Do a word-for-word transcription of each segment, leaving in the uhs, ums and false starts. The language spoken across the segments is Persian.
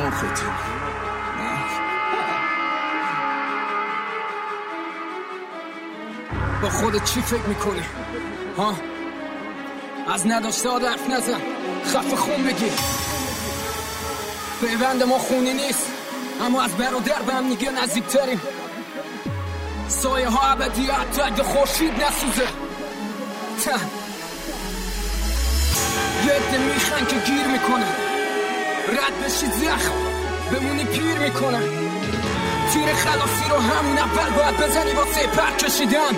مخته. با خودت چی فکر میکنی؟ ها؟ از نداشته ها حرف نزن، خفه خون بگیر. پیوند ما خونی نیست، اما از برادر به هم میگه نزدیکتریم. سایه ها ابدی حتی اگه خورشید نسوزه. یه عده میخن که گیر میکنن، رد بشید زخم بمونی پیر میکنن. تیر خلاصی رو همون اول باید بزنی واسه پر کشیدن.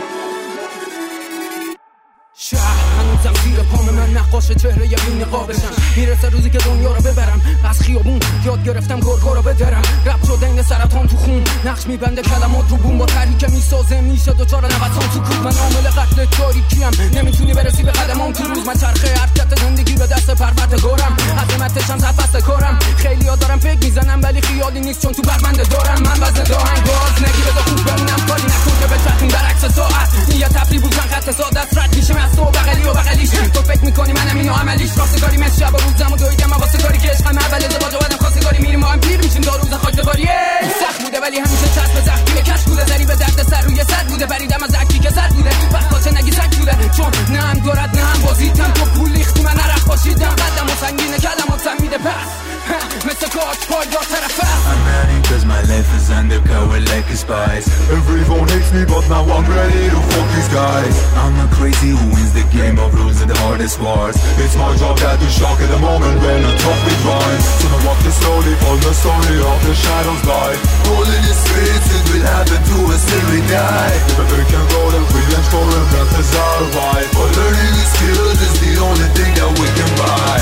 شهر هنوزم زیر پام من نقاش چهره یه بی نقابشم. میرسه روزی که دنیا رو ببرم، از خیابون یاد گرفتم گرگا رو بدرم. رب شده این سرطان تو خون، نقش میبنده کلمات رو بوم. با تری که میسازه میشه دوچار نوسان تو کود. من عامل قتل تاریکیم، نمیتونی برسی به قدمام تو روز. من چرخه حرکت زندگی به دست پروردگارم، عظمتشم تفست کارم. خیلی ها دارم فکر میزنم ولی خیالی نیست چون تو بربنده دارم. من وزن داهنگ باز نگیره دا خوب بمونم، کاری نکن که بچرخیم برعکس ساعت. این یه تفری بود من خط سادت رد میشیم از تو بغلی و بغلیش. تو فکر میکنی منم اینو عملیش، راستگاری مثل شب و روزم و دویدم واسگاری که عشقم اول ازدواج و بعدم خواستگاری. میریم ما هم پیر میشیم داروز خاکسپاری. سخت بوده ولی همیشه چسب زخمی کش بوده. زری به درد سر روی سر بوده، بریدم از عکی که سر بوده. وقت پاچه نگی سک بوده، چون نه هم دارد نه هم بازیدم. تو پول ریختی من نرخ باشیدم، قدم و سنگینه کلماتم میده پس مثل کاج پای دار طرفه. I'm ready cause my life is undercover like a spice. Everyone hates me but now I'm ready to fuck these guys. I'm a crazy who wins the game of rules and the hardest wars. It's my job that to shock at the moment when I talk with rhymes. So I walk the slowly, follow the story of the shadows die. All in the streets it will happen to us till we die. If I break and roll and revenge for a breath is our vibe. But learning the skills is the only thing that we can buy.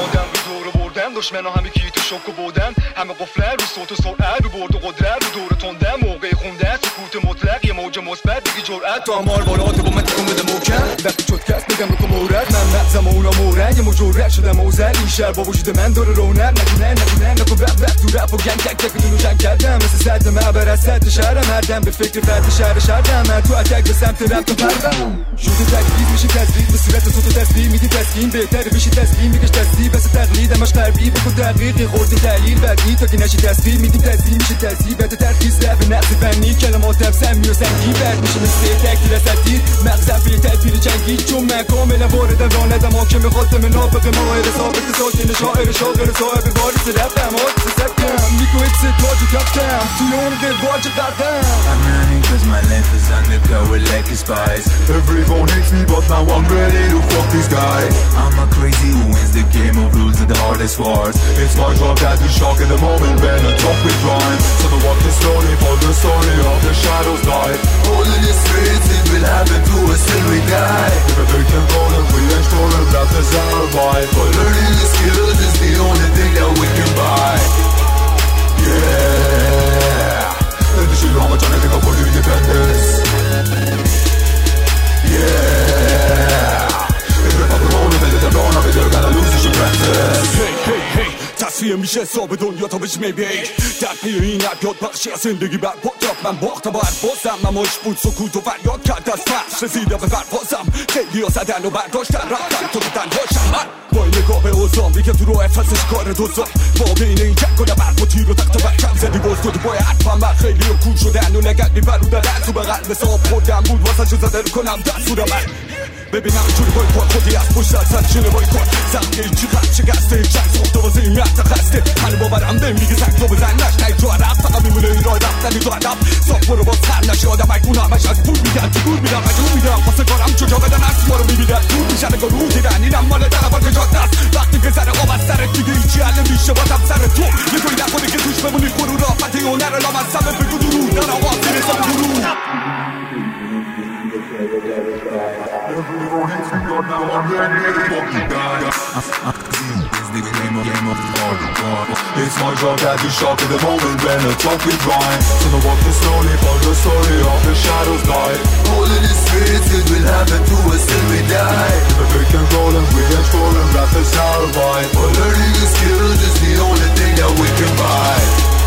دشمنا همه کی تو شوک و بودن، همه قفله رو صوت و سرعت، رو برد و قدرت، رو دور تنده، موقع خونده سکوت مطلق، یه موج مثبت بگی جرأت. تو امار بالات با من تکون بده محکم، وقتی شد کس بگم بکن مورد. من مغزم و اونا مورد، یه مجرد شدم اوزل. این شهر با وجود من داره رونق، نکنه نکنه نکن وقت وقت تو رپ و گنگ تک تکتون رو جنگ کردم. مثل صد معبر از صد شهرم، هردم به فکر فرد شهر شهردم. من تو اتک به سمت رپ تو پردم شده تکلیف میشه تسلیم، به صورت تو تو تسلیم میدی تسلیم. بهتره بشی تسلیم میگش تسلیم، بس تقلید همش غربی بکن دقیقی خورده دلیل بعدی تا که نشی تصویر میدیم تسلیم میشه تصویر. بعد ترخیص رفت نقص فنی کلماتم سمی و سنگی برد میشه مثل تکتیر اسدیر. مغزم فیل تدبیر جنگی چون من کاملا واردم راندم حاکم خاطم نابق ماهر ثابت ساکن شاعر شاغل صاحب وارث رفتم حادث سبکم میگو ایت ستاج کفتم توی اون قواج قردم. I'm running cause my life is undercover like a spice. Everyone hates me but now I'm ready to fuck these guys. I'm a crazy who wins the game of rules and the hardest wars. It's my job that to shock at the moment when I talk with rhymes. So I walk the slowly, follow the story of the shadows die. All in the streets it will happen to us till we die. If I break and roll and revenge for a breath is our vibe. But learning the skills is the only thing that we can buy. Yeah, and this is how much I think of for the independence. Yeah, if you're not the moment then the dawn of it you're gonna lose your practice. Hey, hey, hey, تصفیه میشه حساب دنیا تا بهش میبیک. در پی این ابیات بخشی از زندگی بر پاتاق من باختم باید بازم. مماش بود سکوت و فریاد کرد از فرش رسیده به پروازم. خیلی ها زدن و برداشتن رفتن تو بودن باشم. من با این نگاه به اوزام که تو رو افسش کار دوزام. با بین این جنگ و نبرد و تیر و تخت و برکم زدی باز تو باید حتفم. من خیلی رو کول شدن و نگرد میبرودن تو به قلب ساب خوردم بود واسه شو زده رو کنم دستور من. ببینم چون بای کن خودی از پشت از سر چونه بای کن زخمی چی خط شکسته جنگ ساخته واسه این مرد خسته. هنو باورم به میگه زنگ تو بزن نش نی جو عرب فقط میمونه این رای رفتنی تو عدب. صاف برو باز سر نشی آدم ایکون همش از پول میدن تو گول میدن مجبور میدن واسه کارم چجا بدن از ما رو میبینن دور میشن اگه رو دیدن اینم مال طرفان که جاد نست. وقتی که سر آب از سرت دیگه هیچی حل میشه باتم سر تو. یه توی نکنی که توش بمونی خورو رافت هنر لام از سمه بگو درود در آواز میرسم درود. Everyone hates me but now I'm ready to fuck you guys. It's the game of game of hard. It's my job that to shock at the moment when I talk with rhyme. So I walk the slowly, follow the story of the shadows die. All in the streets it will happen to us till we die. If I break and roll and revenge for a rap is our vibe. But learning the skills is the only thing that we can buy.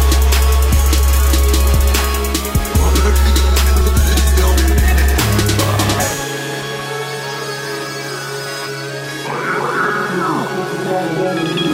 But learning the skills is the only thing that we can buy. Thank you.